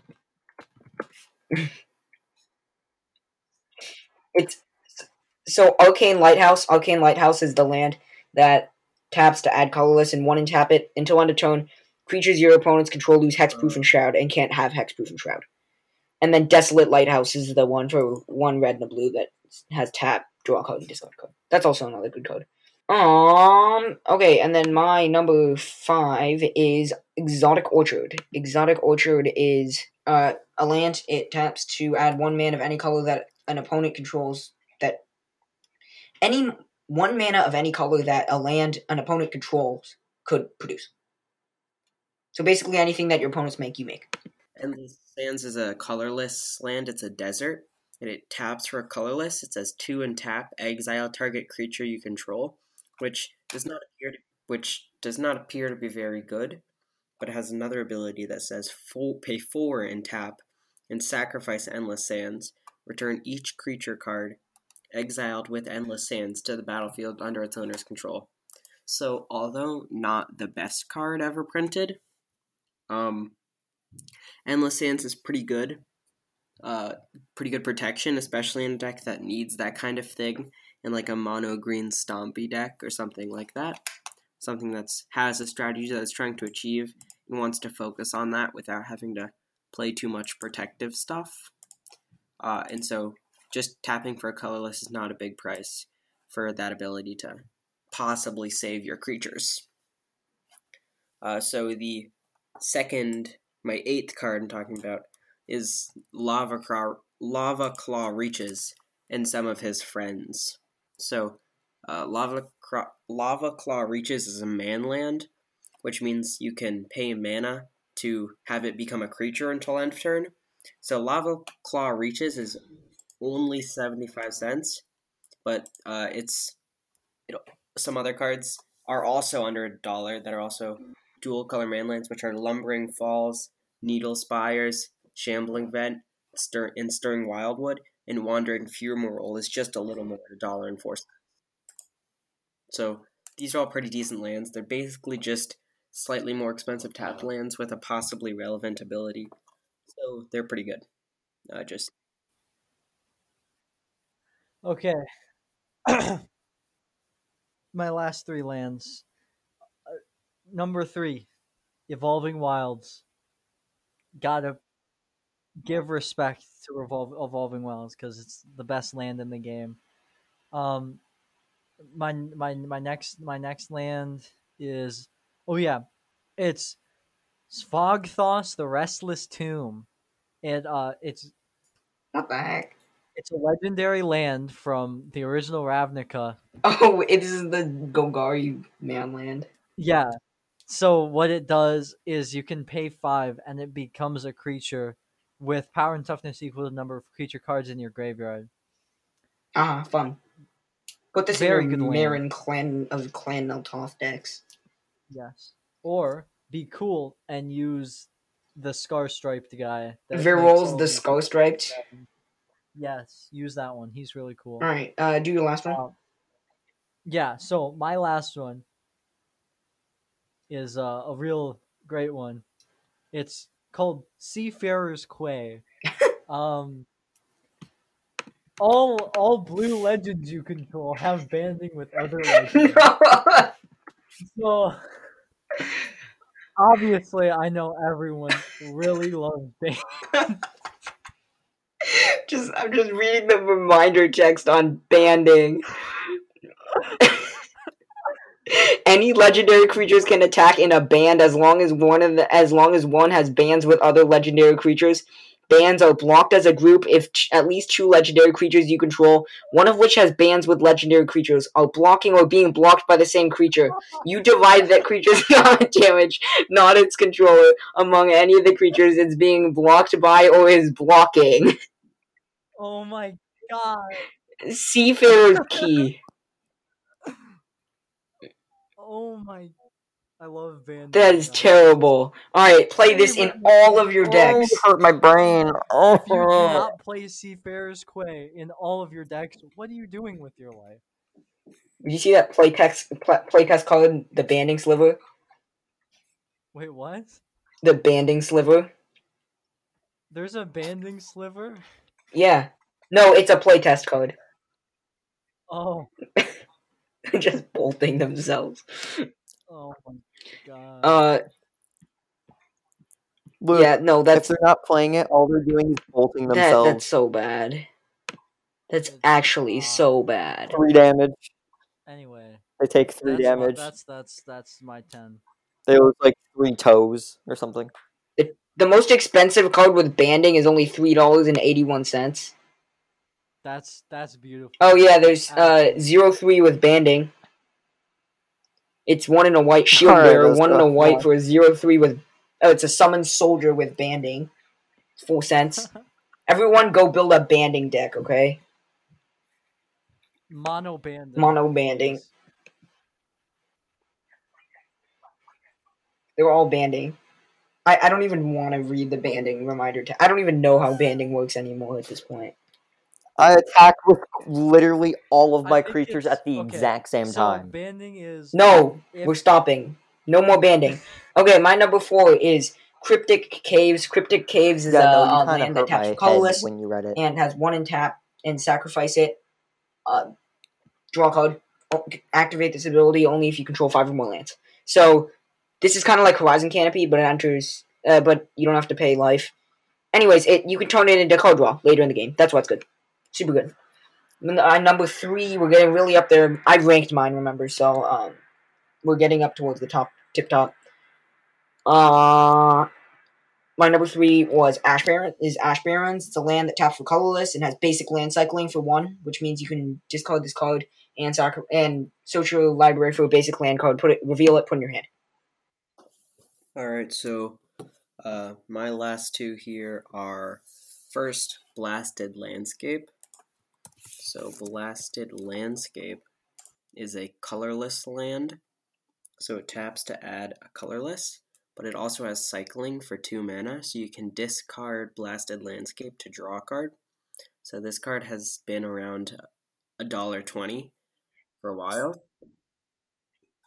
It's so Arcane Lighthouse. Arcane Lighthouse is the land that taps to add colorless and 1 and tap it until end of turn. Creatures your opponents control lose hexproof and shroud and can't have hexproof and shroud. And then Desolate Lighthouse is the one for 1 red and a blue that has tap, draw a card, and discard card. That's also another good card. Okay, and then my number 5 is Exotic Orchard. Exotic Orchard is a land. It taps to add 1 mana of any color that an opponent controls. That any 1 mana of any color that a land an opponent controls could produce. So basically, anything that your opponents make, you make. Endless Sands is a colorless land. It's a desert, and it taps for a colorless. It says 2 and tap, exile target creature you control, which does not appear to be very good, but it has another ability that says pay 4 and tap, and sacrifice Endless Sands. Return each creature card exiled with Endless Sands to the battlefield under its owner's control. So, although not the best card ever printed, Endless Sands is pretty good. Pretty good protection, especially in a deck that needs that kind of thing, in like a mono green stompy deck or something like that. Something that has a strategy that it's trying to achieve and wants to focus on that without having to play too much protective stuff. And so just tapping for a colorless is not a big price for that ability to possibly save your creatures. So the second, my 8th card I'm talking about is Lava Claw Reaches and some of his friends. So Lava Claw Reaches is a manland, which means you can pay mana to have it become a creature until end of turn. So Lava Claw Reaches is only 75 cents, but some other cards are also under $1 that are also dual color manlands, which are Lumbering Falls, Needle Spires, Shambling Vent, and Stirring Wildwood, and Wandering Fumarole is just a little more, $1.04. So these are all pretty decent lands. They're basically just slightly more expensive tapped lands with a possibly relevant ability. So they're pretty good. Just Okay. My last 3 lands. Number 3, Evolving Wilds. Gotta give respect to Evolving Wilds because it's the best land in the game. My next land is it's Svogthoth, the Restless Tomb. It's What the heck? a legendary land from the original Ravnica. Oh, it is the Golgari manland. Yeah. So what it does is you can pay 5 and it becomes a creature with power and toughness equal to the number of creature cards in your graveyard. Fun. Put this Very in good your land. Marin Clan Neltoth decks. Yes. Or be cool and use the Scar Striped guy. that Virol's makes all the these- Skull Striped. Yes, use that one. He's really cool. Alright, do your last one. Yeah, so my last one is a real great one. It's called Seafarer's Quay. All blue legends you control have banding with other legends. So obviously I know everyone really loves banding. I'm just reading the reminder text on banding. Any legendary creatures can attack in a band as long as one has bands with other legendary creatures. Bands are blocked as a group if at least 2 legendary creatures you control, one of which has bands with legendary creatures, are blocking or being blocked by the same creature. You divide that creature's damage, not its controller, among any of the creatures it's being blocked by or is blocking. Oh my god. Seafarer's Key. Oh my. I love banding. That is guys. terrible. Alright, play this in all of your decks. hurt my brain. If you do not play Seafarer's Quay in all of your decks, what are you doing with your life? Did you see that playtest card, the Banding Sliver? Wait, what? The Banding Sliver? There's a banding sliver? Yeah. No, it's a playtest card. Oh. Just bolting themselves. Oh my god. Luke, Yeah, no, if that's they're not playing it, all they're doing is bolting themselves. that's so bad. That's It's actually not. so bad. 3 damage. Anyway, They take 3 damage. that's my 10. They lose like 3 toes or something. The most expensive card with banding is only $3.81. That's beautiful. Oh yeah, there's Absolutely. 0-3 with banding. It's 1 in a white shield Alright, bearer, let's 1 in go. a white for a 0-3 with. Oh, it's a summoned soldier with banding. 4 cents. Everyone, go build a banding deck, okay? Mono banding. Mono banding. please. They're all banding. I don't even want to read the banding reminder. I don't even know how banding works anymore at this point. I attack with literally all of I my think creatures it's- at the okay, exact same so time. banding is No, if- we're stopping. No more banding. Okay, my number 4 is Cryptic Caves. Cryptic Caves is Yeah, no, you a kind of land that hurt taps my for head colorless when you read it. and has 1 in tap and sacrifice it. Draw a card. Activate this ability only if you control 5 or more lands. So this is kind of like Horizon Canopy, but it enters. But you don't have to pay life. Anyways, you can turn it into card draw later in the game. That's what's good. Super good. Number 3, we're getting really up there. I ranked mine, remember? So we're getting up towards the tip top. My number 3 was Ash Barrens. It's a land that taps for colorless and has basic land cycling for 1, which means you can discard this card and search your library for a basic land card. Reveal it, put in your hand. Alright, so my last 2 here are first Blasted Landscape. So Blasted Landscape is a colorless land. So it taps to add a colorless, but it also has cycling for 2 mana, so you can discard Blasted Landscape to draw a card. So this card has been around $1.20 for a while.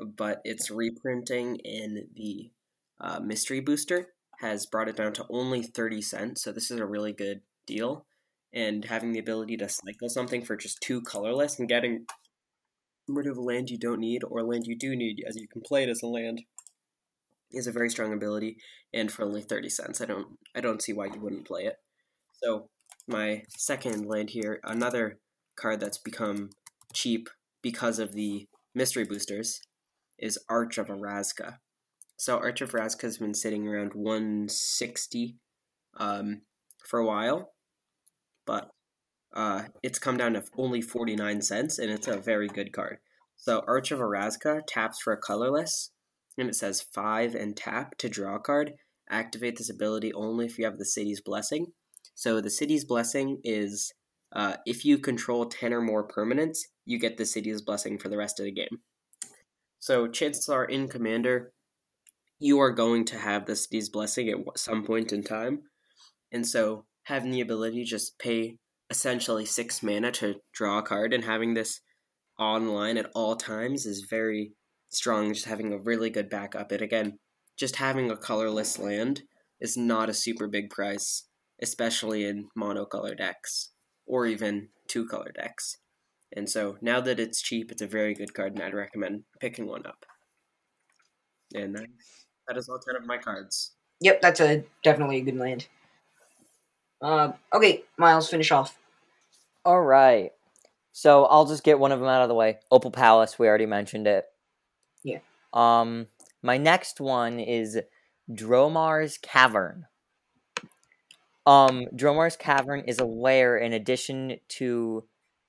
but its reprinting in the Mystery Booster has brought it down to only 30 cents, so this is a really good deal. And having the ability to cycle something for just 2 colorless and getting rid of a land you don't need or land you do need as you can play it as a land is a very strong ability, and for only 30 cents, I don't see why you wouldn't play it. So my second land here, another card that's become cheap because of the mystery boosters, is Arch of Orazca. So Arch of Orazca has been sitting around 160 for a while, but it's come down to only 49 cents, and it's a very good card. So Arch of Orazca taps for a colorless, and it says 5 and tap to draw a card. Activate this ability only if you have the City's Blessing. So the City's Blessing is if you control 10 or more permanents, you get the City's Blessing for the rest of the game. So chances are in Commander, you are going to have the City's Blessing at some point in time. And so having the ability to just pay essentially 6 mana to draw a card and having this online at all times is very strong, just having a really good backup. And again, just having a colorless land is not a super big price, especially in monocolor decks, or even 2-color decks. And so, now that it's cheap, it's a very good card, and I'd recommend picking one up. And that is all 10 of my cards. Yep, that's definitely a good land. Okay, Miles, finish off. Alright. So I'll just get one of them out of the way. Opal Palace, we already mentioned it. Yeah. My next one is Dromar's Cavern. Dromar's Cavern is a lair in addition to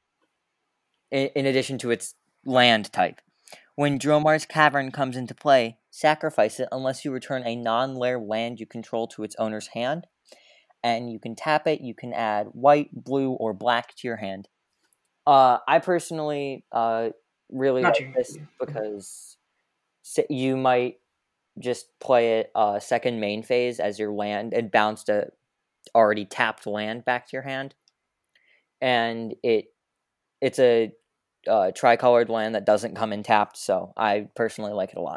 its land type. When Dromar's Cavern comes into play, sacrifice it unless you return a non-lair land you control to its owner's hand. And you can tap it, you can add white, blue, or black to your hand. I personally really like this because you might just play it second main phase as your land and bounce a already tapped land back to your hand. And it's a tricolored land that doesn't come in tapped, so I personally like it a lot.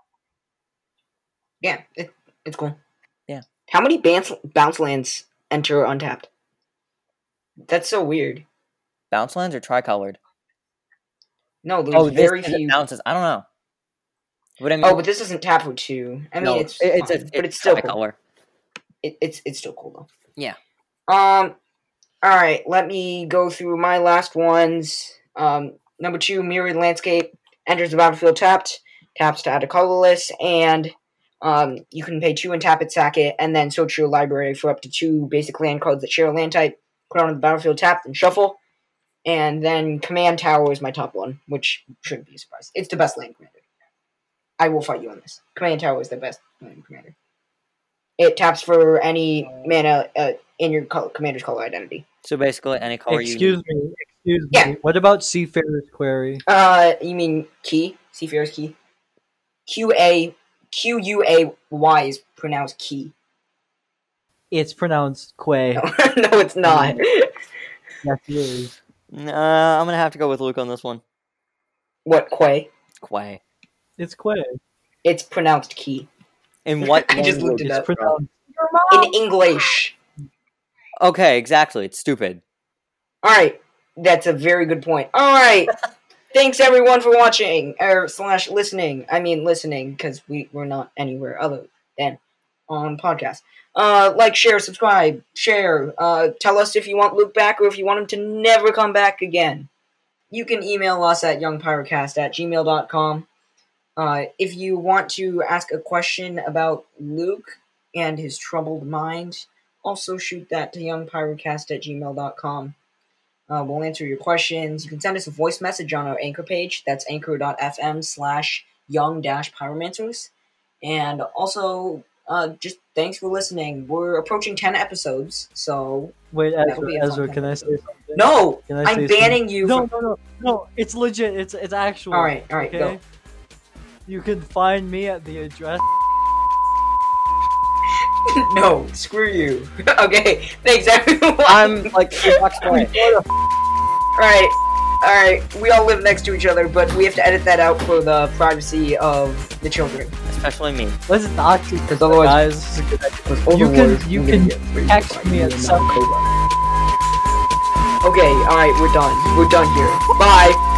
Yeah, it's cool. Yeah. How many bounce lands enter untapped? That's so weird. Bounce lands or tricolored? No, there's very this few. Bounces. I don't know. What I mean, but this isn't tapped for 2. I mean, no, it's still tricolor. Cool. It's still cool though. Yeah. All right. Let me go through my last ones. Number 2, Mirrored Landscape enters the battlefield tapped. Taps to add a colorless, and you can pay 2 and tap it, sack it, and then search your library for up to 2 basic land cards that share a land type. Put on the battlefield tapped and shuffle. And then Command Tower is my top one, which shouldn't be a surprise. It's the best land commander. I will fight you on this. Command Tower is the best land commander. It taps for any mana in your commander's color identity. So basically, any color Excuse me. Yeah. What about Seafarer's Query? You mean Key? Seafarer's Key? Quuay is pronounced Key. It's pronounced Quay. No, no it's not. Yes, it is. I'm gonna have to go with Luke on this one. What, Quay? Quay. It's Quay. It's pronounced Key. In what I just looked it It's up. pronounced. In English. Okay, exactly. It's stupid. Alright, that's a very good point. Alright, thanks everyone for watching, / listening. I mean listening, because we're not anywhere other than on podcast. Like, share, subscribe, share. Tell us if you want Luke back or if you want him to never come back again. You can email us at youngpyrocast@gmail.com. If you want to ask a question about Luke and his troubled mind, also shoot that to youngpyrocast@gmail.com. We'll answer your questions. You can send us a voice message on our Anchor page. That's anchor.fm/young-pyromancers. And also, just thanks for listening. We're approaching 10 episodes, so... Wait, That'll be a Ezra, fun can I episode. say something? No! Can I I'm say banning you from... No, it's legit. It's actual. Alright, okay? go. You can find me at the address. No, screw you. Okay, thanks everyone. I'm like 3 bucks away. Alright, Alright, we all live next to each other, but we have to edit that out for the privacy of the children. Especially me. Let's not do Because this, otherwise, guys. This is a good idea. because You Overlord can- you will can get raped text by me at and some- not Koba. Okay, alright, we're done. We're done here. Bye!